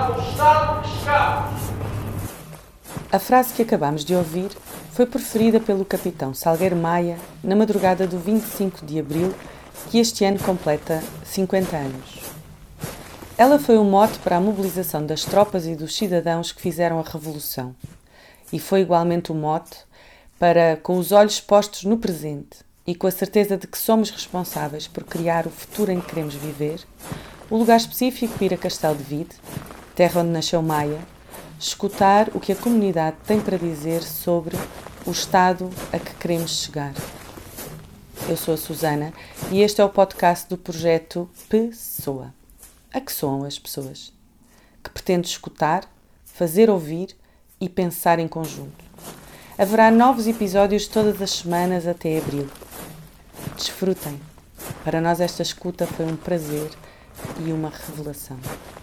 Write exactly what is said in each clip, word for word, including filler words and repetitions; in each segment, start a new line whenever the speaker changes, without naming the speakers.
do Estado-Chave.
A frase que acabamos de ouvir foi proferida pelo capitão Salgueiro Maia na madrugada do vinte e cinco de abril, que este ano completa cinquenta anos. Ela foi um mote para a mobilização das tropas e dos cidadãos que fizeram a Revolução. E foi igualmente um mote para, com os olhos postos no presente e com a certeza de que somos responsáveis por criar o futuro em que queremos viver, o lugar específico ir a Castelo de Vide, terra onde nasceu Maia, escutar o que a comunidade tem para dizer sobre o estado a que queremos chegar. Eu sou a Susana e este é o podcast do projeto Pessoa. A que soam as pessoas? Que pretende escutar, fazer ouvir e pensar em conjunto. Haverá novos episódios todas as semanas até abril. Desfrutem. Para nós esta escuta foi um prazer e uma revelação.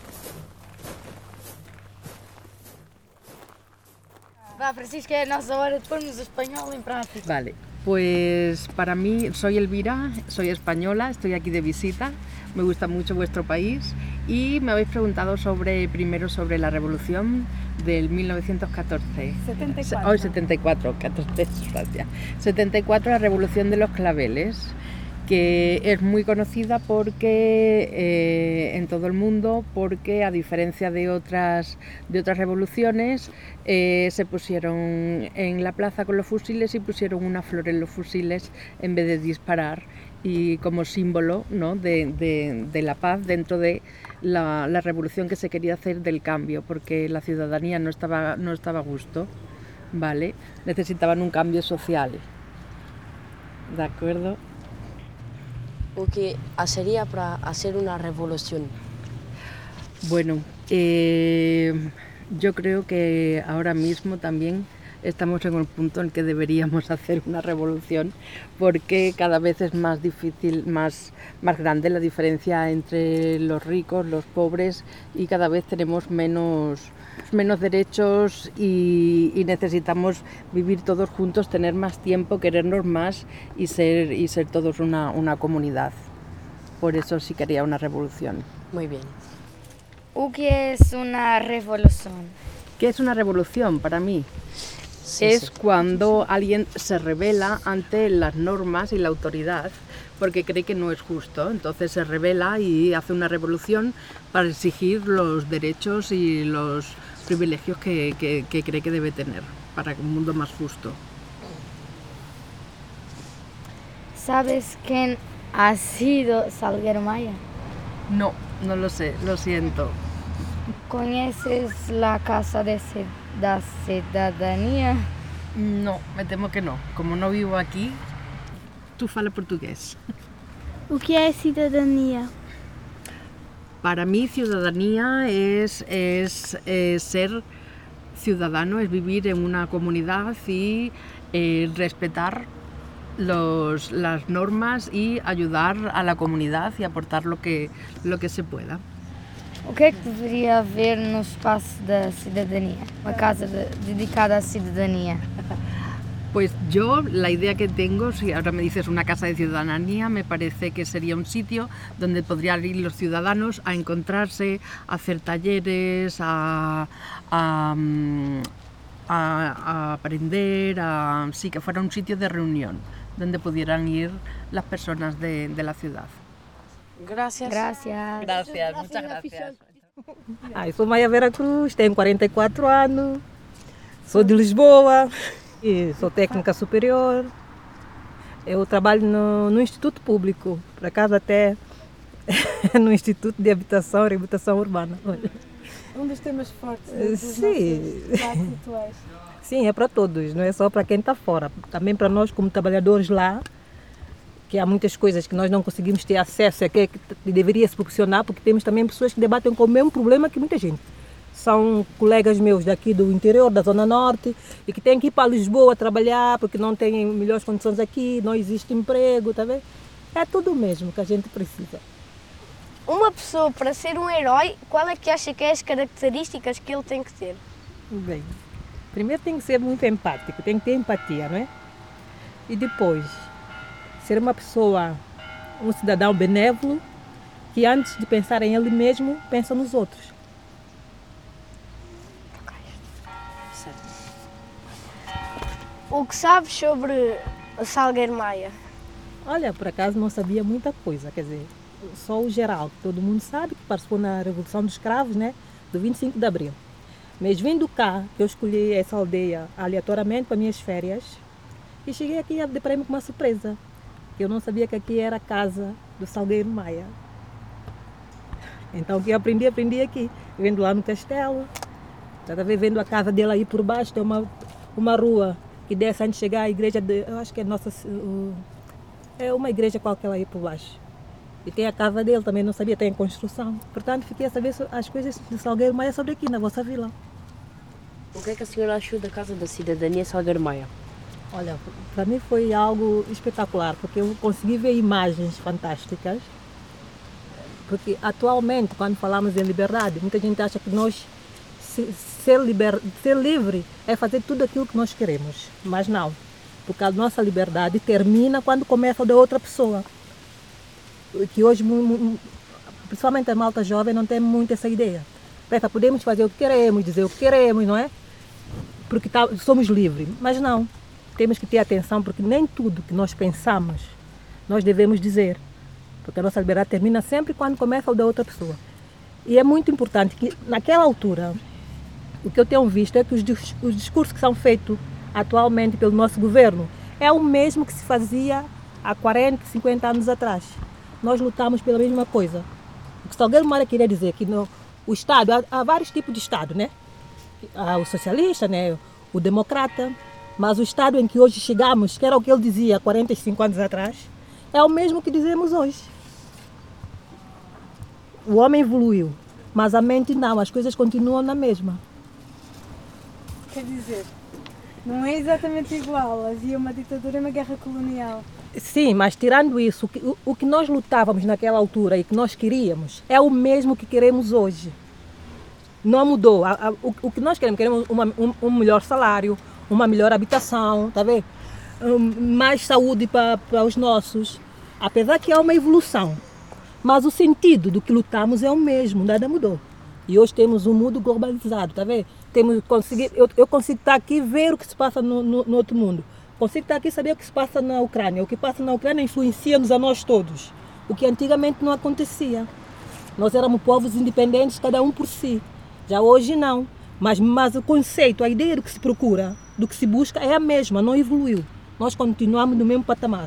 Va, Francisca, es nosa hora de pormos o español en práctica.
Vale, pues para mí, soy Elvira, soy española, estoy aquí de visita, me gusta mucho vuestro país y me habéis preguntado sobre, primero sobre la revolución del mil novecientos catorce.
setenta y cuatro.
Hoy setenta y cuatro, catorce, gracias. setenta y cuatro, la revolución de los claveles, que es muy conocida porque eh, en todo el mundo, porque a diferencia de otras, de otras revoluciones, eh, se pusieron en la plaza con los fusiles y pusieron una flor en los fusiles en vez de disparar, y como símbolo, ¿no?, de, de, de la paz dentro de la, la revolución que se quería hacer del cambio, porque la ciudadanía no estaba, no estaba a gusto, ¿vale? Necesitaban un cambio social, ¿de acuerdo?
O que sería para hacer una revolución?
Bueno, eh, yo creo que ahora mismo también estamos en el punto en que deberíamos hacer una revolución, porque cada vez es más difícil, más, más grande la diferencia entre los ricos, los pobres, y cada vez tenemos menos, menos derechos y, y necesitamos vivir todos juntos, tener más tiempo, querernos más y ser, y ser todos una, una comunidad. Por eso sí quería una revolución.
Muy bien.
O que es una revolución?
¿Qué es una revolución para mí?
Sí,
es
sí.
cuando alguien se rebela ante las normas y la autoridad porque cree que no es justo, entonces se rebela y hace una revolución para exigir los derechos y los privilegios que, que, que cree que debe tener para un mundo más justo.
¿Sabes quién ha sido Salgueiro Maia?
No, no lo sé, lo siento.
¿Conoces la Casa de C- da Cidadania?
No, me temo que no. Como no vivo aquí, tú fala portugués.
O que é cidadania?
Para mí ciudadanía es, es, es ser ciudadano, es vivir en una comunidad y eh, respetar los, las normas y ayudar a la comunidad y aportar lo que, lo que se pueda.
O que é que deveria haver no espaço da cidadania? Uma casa de- dedicada à cidadania.
Pues yo, la idea que tengo, si ahora me dices una casa de ciudadanía, me parece que sería un sitio donde podrían ir los ciudadanos a encontrarse, a hacer talleres, a, a, mm, a- a aprender, a, sí, que fuera un sitio de reunión, donde pudieran ir las personas de, de la ciudad.
Gracias.
Gracias.
Gracias, muchas gracias.
Ah, eu sou Maia Vera Cruz, tenho quarenta e quatro anos, sou de Lisboa e sou técnica superior. Eu trabalho no, no Instituto Público, por acaso até no Instituto de Habitação e Reabilitação Urbana.
Um dos temas fortes
Eh,
dos
sim.
nossos debates atuais.
Sim, é para todos, não é só para quem está fora, também para nós como trabalhadores lá, que há muitas coisas que nós não conseguimos ter acesso, é que, que deveria se proporcionar, porque temos também pessoas que debatem com o mesmo problema que muita gente. São colegas meus daqui do interior, da Zona Norte, e que têm que ir para Lisboa trabalhar, porque não têm melhores condições aqui, não existe emprego, tá vendo? É tudo o mesmo que a gente precisa.
Uma pessoa, para ser um herói, qual é que acha que é as características que ele tem que ter?
Bem, primeiro tem que ser muito empático, tem que ter empatia, não é? E depois, ser uma pessoa, um cidadão benévolo, que antes de pensar em ele mesmo, pensa nos outros.
O que sabes sobre Salgueiro Maia?
Olha, por acaso não sabia muita coisa, quer dizer, só o geral, que todo mundo sabe, que participou na Revolução dos Escravos, né, do vinte e cinco de abril. Mas vindo cá, eu escolhi essa aldeia aleatoriamente para minhas férias e cheguei aqui e deparei-me com uma surpresa, que eu não sabia que aqui era a casa do Salgueiro Maia. Então o que eu aprendi, aprendi aqui, vendo lá no castelo, cada vez vendo a casa dele aí por baixo, tem uma, uma rua que desce antes de chegar à igreja, de, eu acho que é nossa, uh, é uma igreja qualquer aí por baixo. E tem a casa dele, também não sabia, tem em construção. Portanto, fiquei a saber as coisas de Salgueiro Maia sobre aqui, na vossa vila.
O que é que a senhora achou da Casa da Cidadania Salgueiro Maia?
Olha, para mim foi algo espetacular, porque eu consegui ver imagens fantásticas. Porque atualmente, quando falamos em liberdade, muita gente acha que nós ser, liber, ser livre é fazer tudo aquilo que nós queremos. Mas não, porque a nossa liberdade termina quando começa a da outra pessoa. Que hoje, principalmente a malta jovem, não tem muito essa ideia. Pensa, podemos fazer o que queremos, dizer o que queremos, não é? Porque tá, somos livres. Mas não, temos que ter atenção, porque nem tudo que nós pensamos, nós devemos dizer. Porque a nossa liberdade termina sempre quando começa o da outra pessoa. E é muito importante que, naquela altura, o que eu tenho visto é que os, os discursos que são feitos atualmente pelo nosso governo é o mesmo que se fazia há quarenta, cinquenta anos atrás. Nós lutamos pela mesma coisa. O que Salgueiro Maia queria dizer que no, o Estado, há, há vários tipos de Estado, né? Há o socialista, né? O democrata, mas o Estado em que hoje chegamos, que era o que ele dizia há quarenta e cinco anos atrás, é o mesmo que dizemos hoje. O homem evoluiu, mas a mente não, as coisas continuam na mesma.
Quer dizer, não é exatamente igual, havia uma ditadura e uma guerra colonial.
Sim, mas tirando isso, o que, o, o que nós lutávamos naquela altura e que nós queríamos é o mesmo que queremos hoje. Não mudou. A, a, o, o que nós queremos, queremos uma, um, um melhor salário, uma melhor habitação, tá vendo? Um, mais saúde para os nossos. Apesar que há uma evolução, mas o sentido do que lutamos é o mesmo, nada mudou. E hoje temos um mundo globalizado, tá vendo? Temos, consegui, eu, eu consigo estar aqui e ver o que se passa no, no, no outro mundo. Consigo estar aqui e saber o que se passa na Ucrânia. O que passa na Ucrânia influencia-nos a nós todos, o que antigamente não acontecia. Nós éramos povos independentes, cada um por si. Já hoje não. Mas, mas o conceito, a ideia do que se procura, do que se busca é a mesma, não evoluiu. Nós continuamos no mesmo patamar.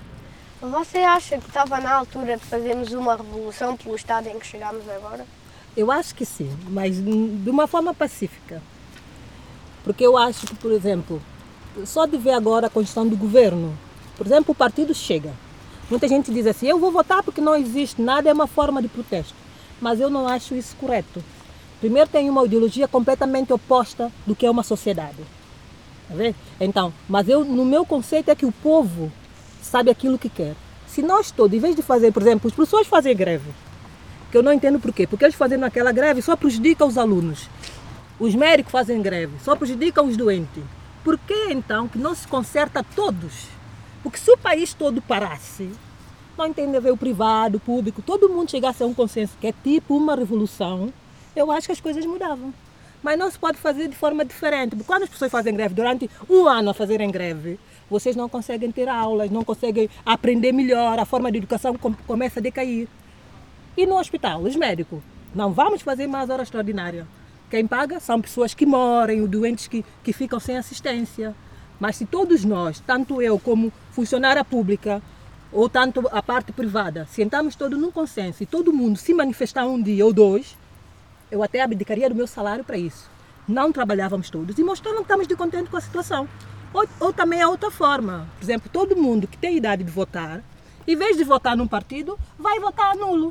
Você acha que estava na altura de fazermos uma revolução pelo estado em que chegamos agora?
Eu acho que sim, mas de uma forma pacífica. Porque eu acho que, por exemplo, só de ver agora a construção do governo, por exemplo, o partido Chega. Muita gente diz assim, eu vou votar porque não existe nada, é uma forma de protesto. Mas eu não acho isso correto. Primeiro tem uma ideologia completamente oposta do que é uma sociedade. Tá vendo? Então, mas eu, no meu conceito é que o povo sabe aquilo que quer. Se nós todos, em vez de fazer, por exemplo, os professores fazem greve, que eu não entendo por quê, porque eles fazendo aquela greve só prejudicam os alunos. Os médicos fazem greve, só prejudicam os doentes. Por que então que não se conserta todos? Porque se o país todo parasse, não entende ver o privado, o público, todo mundo chegasse a um consenso que é tipo uma revolução, eu acho que as coisas mudavam. Mas não se pode fazer de forma diferente. Porque quando as pessoas fazem greve durante um ano a fazerem greve, vocês não conseguem ter aulas, não conseguem aprender melhor, a forma de educação começa a decair. E no hospital, os médicos, não vamos fazer mais hora extraordinária. Quem paga são pessoas que morrem, os doentes que, que ficam sem assistência. Mas se todos nós, tanto eu como funcionária pública, ou tanto a parte privada, sentamos todos num consenso e todo mundo se manifestar um dia ou dois, eu até abdicaria do meu salário para isso. Não trabalhávamos todos e mostrando que estamos de contente com a situação. Ou, ou também é outra forma. Por exemplo, todo mundo que tem idade de votar, em vez de votar num partido, vai votar nulo.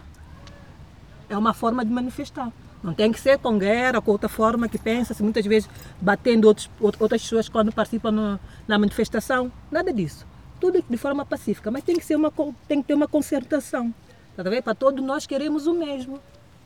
É uma forma de manifestar. Não tem que ser com guerra, com outra forma que pensa-se, muitas vezes batendo outros, outras pessoas quando participam no, na manifestação. Nada disso. Tudo de forma pacífica, mas tem que, ser uma, tem que ter uma concertação. Tá vendo? Para todos nós queremos o mesmo.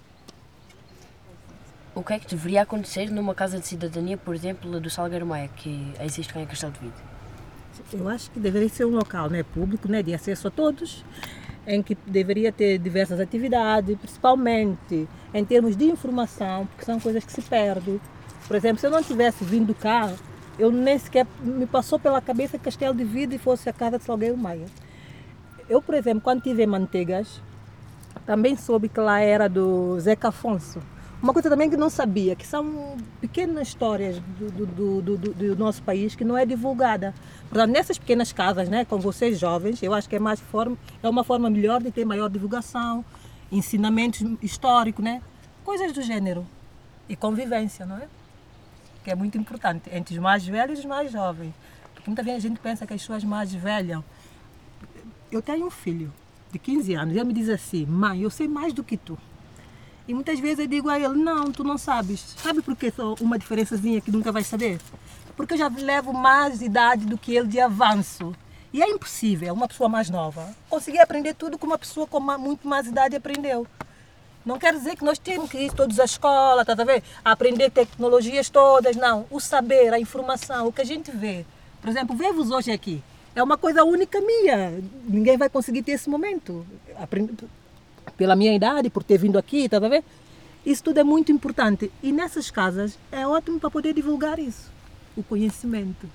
O que é que deveria acontecer numa casa de cidadania, por exemplo, a do Salgueiro Maia, que existe cá em Castelo de Vide?
Eu acho que deveria ser um local, né, público, né, de acesso a todos, em que deveria ter diversas atividades, principalmente em termos de informação, porque são coisas que se perdem. Por exemplo, se eu não tivesse vindo cá, eu nem sequer me passou pela cabeça que Castelo de Vide fosse a casa de Salgueiro Maia. Eu, por exemplo, quando estive em Manteigas, também soube que lá era do Zeca Afonso. Uma coisa também que não sabia, que são pequenas histórias do, do, do, do, do nosso país que não é divulgada. Portanto, nessas pequenas casas, né, com vocês jovens, eu acho que é, mais forma, é uma forma melhor de ter maior divulgação, ensinamentos históricos, né, coisas do gênero. E convivência, não é? Que é muito importante entre os mais velhos e os mais jovens. Porque muitas vezes a gente pensa que as pessoas mais velhas... Eu tenho um filho de quinze anos e ele me diz assim: mãe, eu sei mais do que tu. E muitas vezes eu digo a ele: não, tu não sabes. Sabe por que só uma diferençazinha que nunca vais saber? Porque eu já levo mais idade do que ele de avanço. E é impossível uma pessoa mais nova conseguir aprender tudo que uma pessoa com muito mais idade aprendeu. Não quer dizer que nós temos que ir todos à escola, tá a ver? A aprender tecnologias todas, não. O saber, a informação, o que a gente vê. Por exemplo, ver-vos hoje aqui é uma coisa única minha. Ninguém vai conseguir ter esse momento. Aprender pela minha idade, por ter vindo aqui, tá a ver? Isso tudo é muito importante. E nessas casas é ótimo para poder divulgar isso, o conhecimento.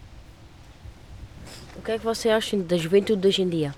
O que é que você acha da juventude de hoje em dia?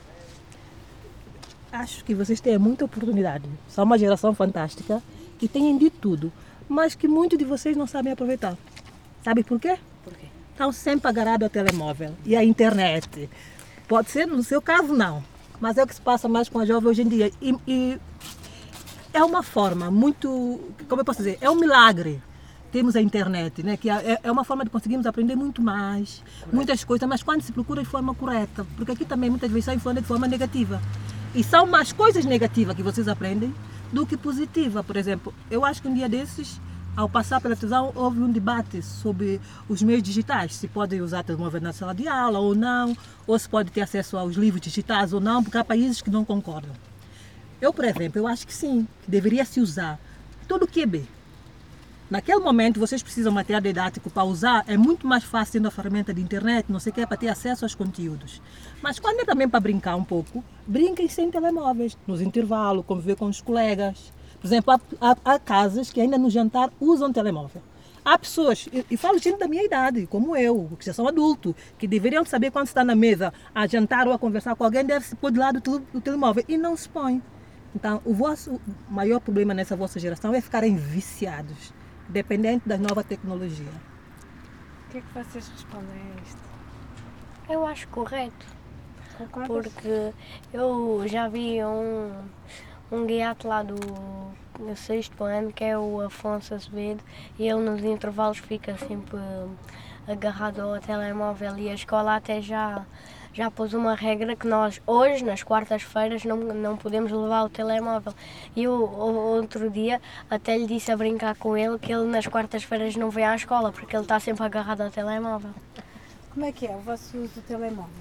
Acho que vocês têm muita oportunidade. São uma geração fantástica que têm de tudo, mas que muitos de vocês não sabem aproveitar. Sabe por quê?
Por quê?
Estão sempre agarrados ao telemóvel e à internet. Pode ser, no seu caso, não. Mas é o que se passa mais com a jovem hoje em dia. E, e é uma forma muito, como eu posso dizer, é um milagre. Temos a internet, né? Que é, é uma forma de conseguirmos aprender muito mais, correto, muitas coisas, mas quando se procura de forma correta. Porque aqui também muitas vezes sai falando de forma negativa. E são mais coisas negativas que vocês aprendem do que positiva. Por exemplo, eu acho que um dia desses, ao passar pela televisão, houve um debate sobre os meios digitais. Se pode usar telemóvel na sala de aula ou não, ou se pode ter acesso aos livros digitais ou não, porque há países que não concordam. Eu, por exemplo, eu acho que sim, que deveria se usar todo o Q B. Naquele momento, vocês precisam de material didático para usar, é muito mais fácil tendo a ferramenta de internet, não sei o que, para ter acesso aos conteúdos. Mas quando é também para brincar um pouco, brinquem sem telemóveis, nos intervalos, conviver com os colegas. Por exemplo, há, há, há casas que ainda no jantar usam telemóvel. Há pessoas, e, e falo gente da minha idade, como eu, que já são adultos, que deveriam saber quando está na mesa a jantar ou a conversar com alguém, deve se pôr de lado do, do telemóvel, e não se põe. Então, o vosso maior problema nessa vossa geração é ficarem viciados, dependente da nova tecnologia.
O que é que vocês respondem a isto?
Eu acho correto.
Concordas?
Porque eu já vi um, um guiato lá do, do sexto ano, que é o Afonso Azevedo, e ele nos intervalos fica sempre agarrado ao telemóvel, e a escola até já, já pôs uma regra que nós hoje, nas quartas-feiras, não, não podemos levar o telemóvel. E eu, outro dia, até lhe disse a brincar com ele que ele nas quartas-feiras não vem à escola, porque ele está sempre agarrado ao telemóvel.
Como é que é o vosso uso do telemóvel?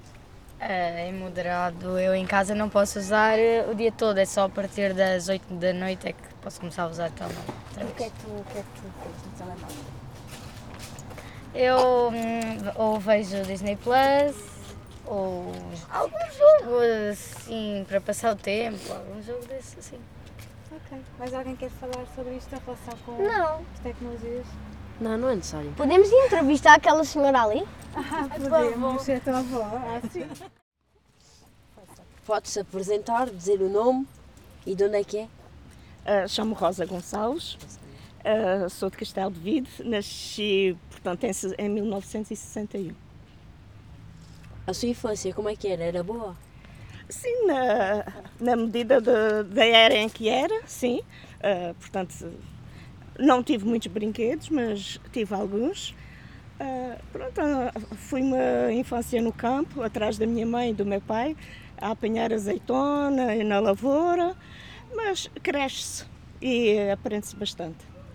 É, em moderado. Eu em casa não posso usar o dia todo, é só a partir das oito da noite é que posso começar a usar o telemóvel.
O que é que tu, o que é que tu fazes no telemóvel?
Eu hum, ou vejo Disney Plus, ou algum jogo assim para passar o tempo, algum jogo desse assim.
Ok. Mais alguém quer falar sobre isto, a relação com
Não.
as tecnologias?
Não, não é necessário.
Podemos entrevistar aquela senhora ali?
Ah, podemos, é a tua avó. Ah, sim.
Pode-se apresentar, dizer o nome e de onde é que é?
Uh, chamo Rosa Gonçalves, uh, sou de Castelo de Vide, nasci, portanto, em, em mil novecentos e sessenta e um.
A sua infância, como é que era? Era boa?
Sim, na, na medida de, da era em que era, sim. Uh, portanto, não tive muitos brinquedos, mas tive alguns. Uh, pronto, fui uma infância no campo, atrás da minha mãe e do meu pai, a apanhar azeitona e na lavoura, mas cresce-se e aprende-se bastante.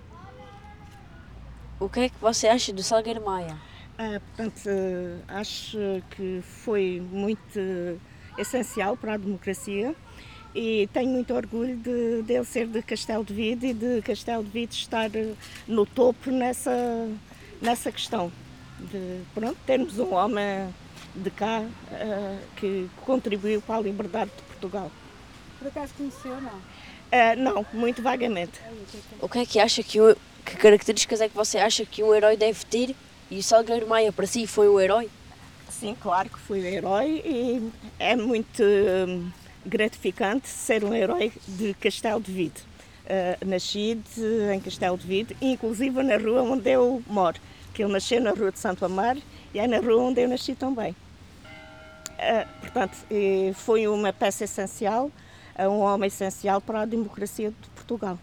O que é que você acha do Salgueiro Maia?
Uh, portanto, uh, acho que foi muito uh, essencial para a democracia e tenho muito orgulho de, de ele ser de Castelo de Vide e de Castelo de Vide estar uh, no topo nessa, nessa questão de pronto, termos um homem de cá uh, que contribuiu para a liberdade de Portugal.
Por acaso conheceu ou não?
Uh, não, muito vagamente.
O que é que acha que, o, que características é que você acha que um herói deve ter E Salgueiro Maia para si foi um herói?
Sim, claro que fui um herói e é muito hum, gratificante ser um herói de Castelo de Vide. Uh, nasci de, em Castelo de Vide, inclusive na rua onde eu moro, que ele nasceu na rua de Santo Amaro e é na rua onde eu nasci também. Uh, portanto, foi uma peça essencial, uh, um homem essencial para a democracia de Portugal.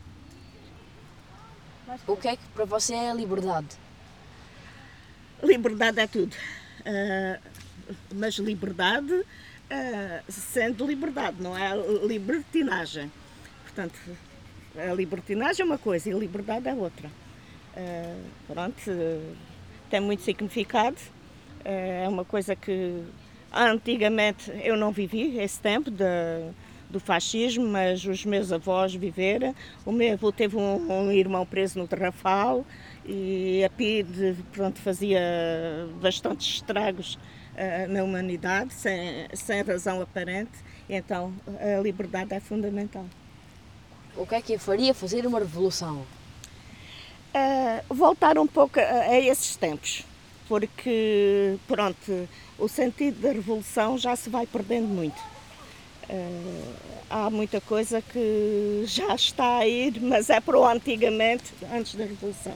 O que é que para você é a liberdade?
Liberdade é tudo, uh, mas liberdade uh, sendo liberdade, não é libertinagem. Portanto, a libertinagem é uma coisa e a liberdade é outra. Uh, pronto, uh, tem muito significado, uh, é uma coisa que antigamente eu não vivi esse tempo de, do fascismo, mas os meus avós viveram. O meu avô teve um, um irmão preso no Tarrafal e a P I D pronto, fazia bastantes estragos uh, na humanidade, sem, sem razão aparente, e então a liberdade é fundamental.
O que é que a faria fazer uma revolução?
Uh, voltar um pouco a, a esses tempos, porque pronto, o sentido da revolução já se vai perdendo muito. Uh, há muita coisa que já está a ir, mas é para o antigamente, antes da revolução.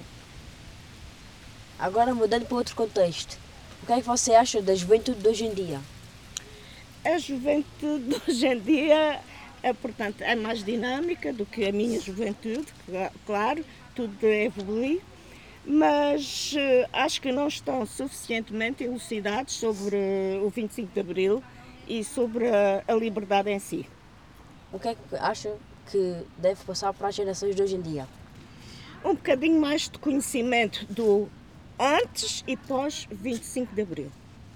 Agora mudando para outro contexto, o que é que você acha da juventude de hoje em dia?
A juventude de hoje em dia é, portanto, é mais dinâmica do que a minha juventude, claro, tudo evolui, mas uh, acho que não estão suficientemente elucidados sobre uh, o vinte e cinco de Abril e sobre a, a liberdade em si.
O que é que acha que deve passar para as gerações de hoje em dia?
Um bocadinho mais de conhecimento do antes e pós vinte e cinco de Abril.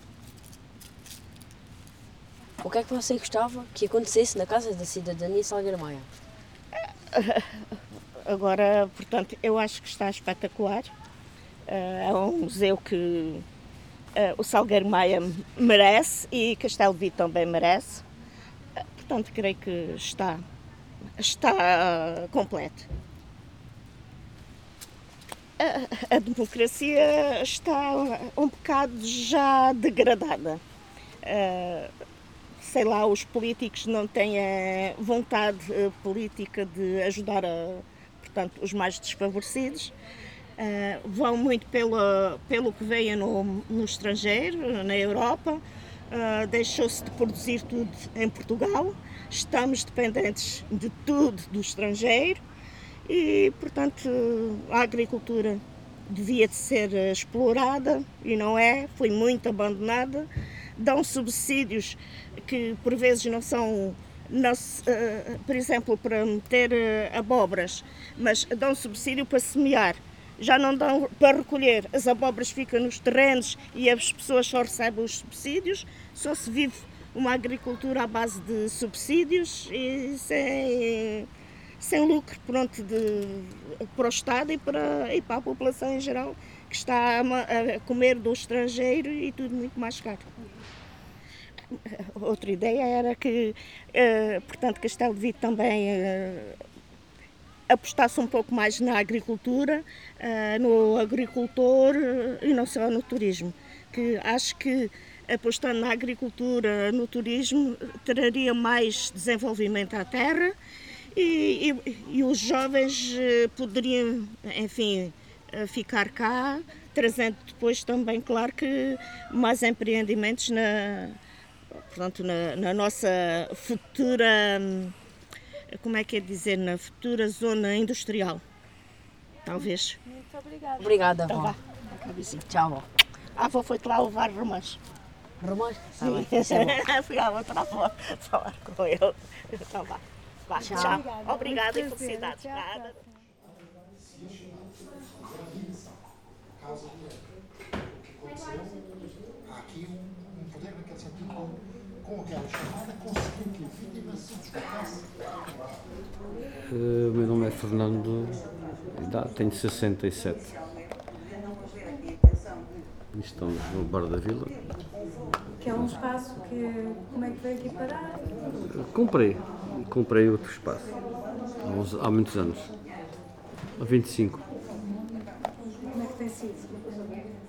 O que é que você gostava que acontecesse na Casa da Cidadania Salgueiro Maia?
Agora, portanto, eu acho que está espetacular. É um museu que o Salgueiro Maia merece e Castelo de Vide também merece. Portanto, creio que está, está completo. A, a democracia está um bocado já degradada. Sei lá, os políticos não têm vontade política de ajudar a, portanto, os mais desfavorecidos. Uh, vão muito pelo, pelo que veio no, no estrangeiro, na Europa. Uh, deixou-se de produzir tudo em Portugal. Estamos dependentes de tudo do estrangeiro e, portanto, a agricultura devia de ser explorada e não é, foi muito abandonada. Dão subsídios que por vezes não são, não, uh, por exemplo, para meter uh, abóboras, mas dão subsídio para semear. Já não dão para recolher, as abóboras ficam nos terrenos e as pessoas só recebem os subsídios, só se vive uma agricultura à base de subsídios e sem, sem lucro pronto, de, para o Estado e para, e para a população em geral, que está a, a comer do estrangeiro e tudo muito mais caro. Outra ideia era que, uh, portanto, Castelo de Vide também uh, apostasse um pouco mais na agricultura, uh, no agricultor uh, e não só no turismo. Que acho que apostando na agricultura, no turismo, traria mais desenvolvimento à terra e, e, e os jovens uh, poderiam, enfim, uh, ficar cá, trazendo depois também, claro que, mais empreendimentos na, portanto, na, na nossa futura... como é que é dizer, na futura zona industrial, talvez.
Muito obrigada.
Obrigada,
Então
avó.
vá.
Tchau, avó.
A avó foi-te lá levar romãs.
Romãs? Tá
Sim.
bem, isso é bom.
Fui à outra avó falar com ele. Então vá. Vá.
Tchau.
Tchau.
Obrigada.
Obrigada e
Muito prazer.
felicidades.
Até à
Nada.
Casa do o que aconteceu, há aqui um, um poder naquele sentido, com, com aquela chamada, conseguiu que a vítima se deslocasse.
Uh, o meu nome é Fernando, idade, tenho sessenta e sete. Estamos no Bar da Vila.
Que é um espaço que, como é que veio aqui parar?
Uh, comprei, comprei outro espaço, há, uns, há muitos anos, há vinte e cinco.
Como é que tem sido?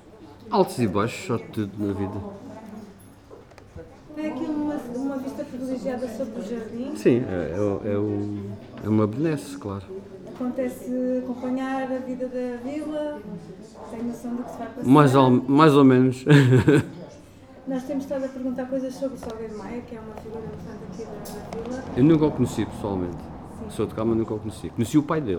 Altos e baixos, só de tudo na vida.
Tem aqui uma, uma vista privilegiada sobre o jardim.
Sim, é, é, é, um, é uma benesse, claro.
Acontece acompanhar a vida da vila, tem noção do que se vai passar.
Mais ou, mais ou menos.
Nós temos estado a perguntar coisas sobre o Salgueiro Maia, que é uma figura importante aqui da, da vila.
Eu nunca o conheci pessoalmente. Sim. Sou de cá, mas nunca o conheci. Conheci o pai dele.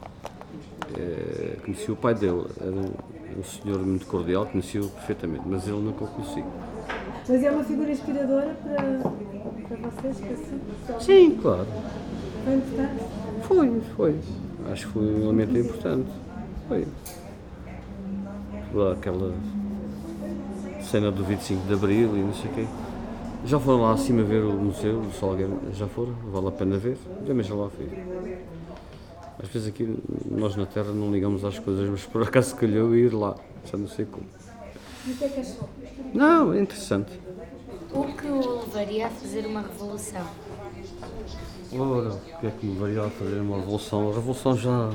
É, conheci o pai dele. Era um, um senhor muito cordial, conheci-o perfeitamente, mas ele nunca o conheci.
Mas é uma figura inspiradora para, para vocês? Para si?
Sim, claro.
Foi importante?
Foi, foi. Acho que foi um elemento importante. Foi. Lá, aquela cena do vinte e cinco de Abril e não sei o quê. Já foram lá acima ver o museu do Salgueiro? Já foram? Vale a pena ver? Também já lá fui. Às vezes aqui, nós na Terra não ligamos às coisas, mas por acaso calhou ir lá. Já não sei como.
E o que é que achou?
Não, é interessante.
O que o levaria a fazer uma revolução?
Ora, o que é que me levaria a fazer uma revolução? A revolução já...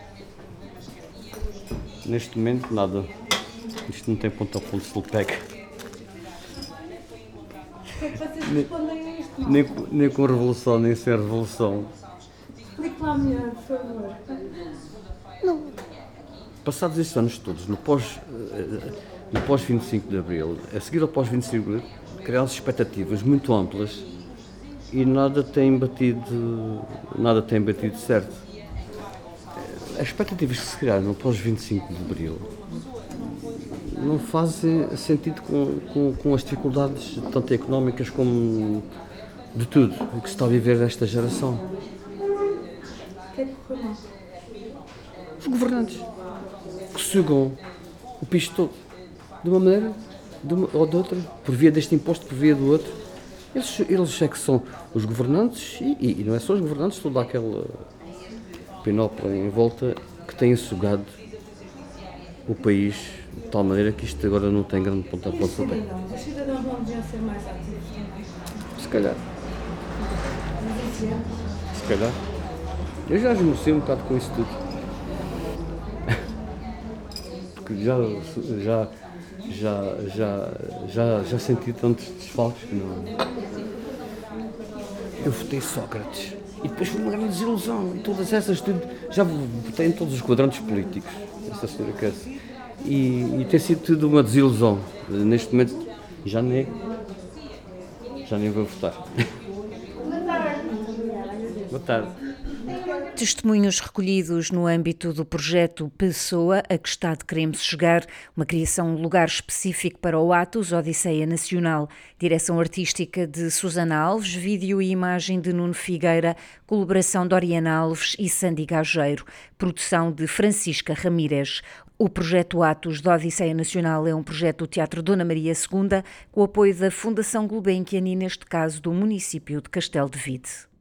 Neste momento, nada. Isto não tem ponto a ponto se lhe pega.
O que é que vocês respondem a isto?
Nem, nem com revolução, nem sem revolução.
Explique lá melhor, por favor.
Não. Passados estes anos todos, no pós, no pós vinte e cinco de Abril, a seguir ao pós vinte e cinco de Abril, criaram-se expectativas muito amplas e nada tem batido, nada tem batido certo. As expectativas que se criaram no pós vinte e cinco de Abril não fazem sentido com, com, com as dificuldades, tanto económicas como de tudo, que se está a viver nesta geração.
O que é que correu mal?
Os governantes que sugam o piso todo, de uma maneira de uma, ou de outra, por via deste imposto, por via do outro. Eles, eles é que são os governantes, e, e não é só os governantes, toda aquela pinóplia em volta que têm sugado o país de tal maneira que isto agora não tem grande ponta a ponta.
Os cidadãos não deviam ser mais ativos também?
Se calhar. Se calhar. Eu já esmoreci um bocado com isso tudo. Porque já, já, já, já, já, já senti tantos desfalques que não... Eu votei Sócrates. E depois foi uma grande desilusão. Todas essas, tudo, já votei em todos os quadrantes políticos. Essa senhora quer e, e tem sido tudo uma desilusão. Neste momento já nem, já nem vou votar. Boa tarde.
Testemunhos recolhidos no âmbito do projeto Pessoa, a que está de queremos chegar, uma criação de lugar específico para o Atos, Odisseia Nacional, direção artística de Susana Alves, vídeo e imagem de Nuno Figueira, colaboração de Oriana Alves e Sandy Gageiro, produção de Francisca Ramírez. O projeto Atos da Odisseia Nacional é um projeto do Teatro Dona Maria segunda, com o apoio da Fundação Gulbenkian e, neste caso, do município de Castelo de Vide.